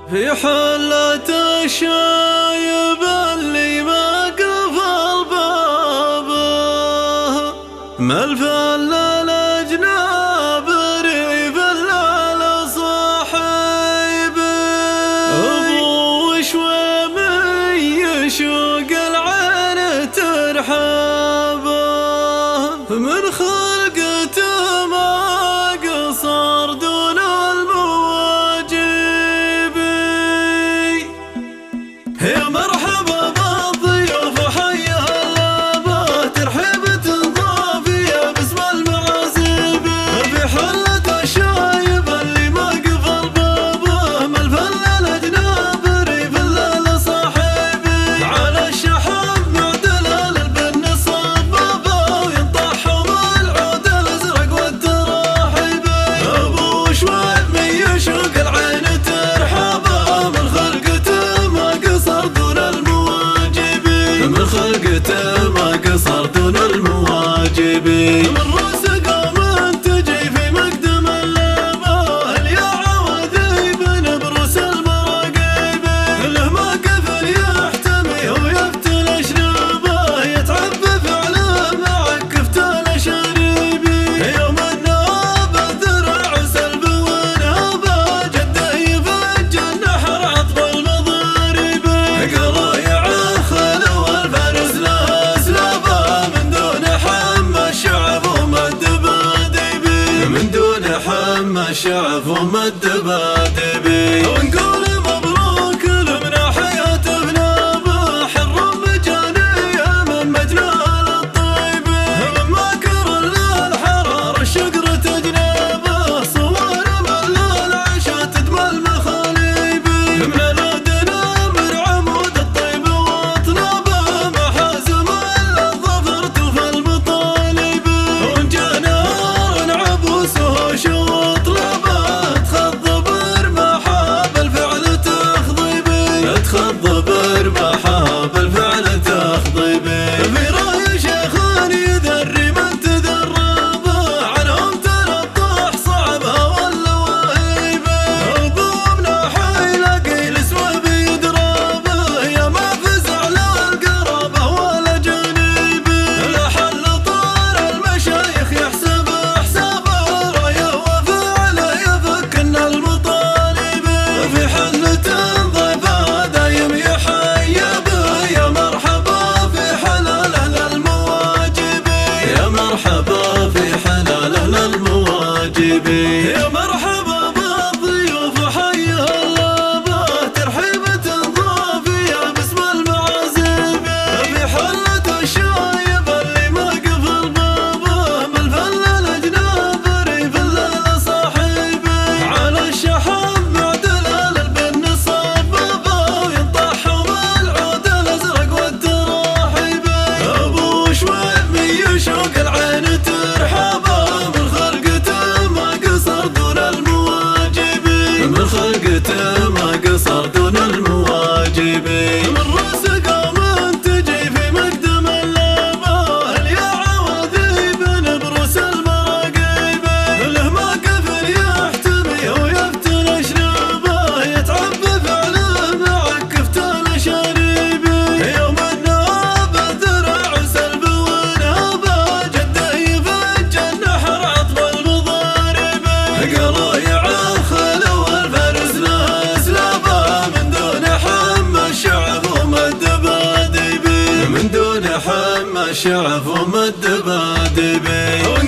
في حلة الشايب اللي ما قفل بابه، ملفل الأجناب ريف الليل صاحبه، أبو شوي من يشوق العين ترحبه، من خلقته ما قصر دون المواجب. يا مرحبا بالضيوف حيا هلا به، ترحيب تنضافية باسم المعازيب، في حلة الشايب اللي ما قفل بابه، ملفل الأجناب ريف الليل صاحبي، على الشحم معدل البن صبابه، وينطحهم العود الأزرق والتراحيب، أبو شوي من يشوق العين ترحبه، من خلقته ما قصر دون المواجب، من خلقته ما قصر دون المواجب، من رؤوس قوم تجي في مقدم اللابه، الياعة وذيب بروس المراقب، له موقف يحتمي ويفتل اشنابه، يتعبى فعله مع كفته الاشاريب، يوم النوب الذرع سلب ونهبه، جده يفج النحر عطب المضارب، قرايعه خلو والفارس له اسلابه، من دون حم الشعب ومد بادبي، من دون حم الشعب ومد بادبي، ونقول مبروك لمن حياته بنابه، حر مجانيه من مجنال الطيب، من ماكر للحرار الشقر تجنبه، صور من العشا تدمى المخاليب، من الادنى من عمود الطيب واطنابه، محازم الظفر توفى المطالب، ونجانا عبوسه شوط لبه، تخضب رماحه بالفعل تخضبي، تخضب رماحه بالفعل تخضبي، في راي شيخان يذري من تذربه، عنهم تنطح صعبها واللواهيبه، ابو مناحي يلاقي الاسوى بيدرابه، يا ما فزع لا القرابه ولا جانبه، لحل طار المشايخ يحسب حسابه، رايه وفعله يفكن المطالب، في حلة ضيفه دايم يحيبه، يا مرحبا في حلاله للمواجب، يا مرحبا في حلاله للمواجب، يا مرحبا بالضيوف حيا هلا به، ترحيب تنضافية باسم المعازيب، في حلة الشايب اللي ما قفل بابه، ملفل الأجناب ريف الليل صاحبه، على الشحم معدل البن صبابه، وينطحهم العود الأزرق والتراحيب، أبو شوي من يشوق العين ترحبه، من خلقته ما قصر دون المواجب، من خلقته ما قصر دون المواجب، من رؤوس قوم تجي في مقدم اللابه، الياعة وذيب بروس المراقب، له موقف يحتمي ويفتل اشنابه، يتعبى فعله مع كفته الاشاريب، يوم النوب الذرع سلب ونهبه، جده يفج النحر عطب المضارب، قرايعه خلو والفارس له اسلابه، من دون حم الشعب ومد بادبي، من دون حم الشعب ومد بادبي.